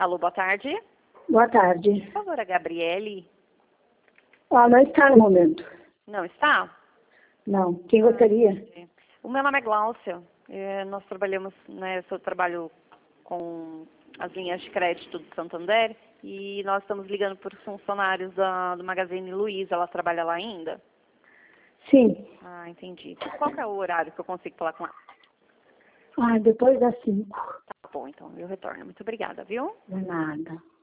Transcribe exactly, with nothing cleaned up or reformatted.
Alô, boa tarde. Boa tarde. Por favor, a Gabriele. Ah, não está no momento. Não está? Não. Quem gostaria? Ah, o meu nome é Gláucia. É, nós trabalhamos, né, eu trabalho com as linhas de crédito do Santander e nós estamos ligando por funcionários da, do Magazine Luiza. Ela trabalha lá ainda? Sim. Ah, entendi. Qual que é o horário que eu consigo falar com ela? Ah, depois das cinco. Tá bom, então eu retorno. Muito obrigada, viu? De nada.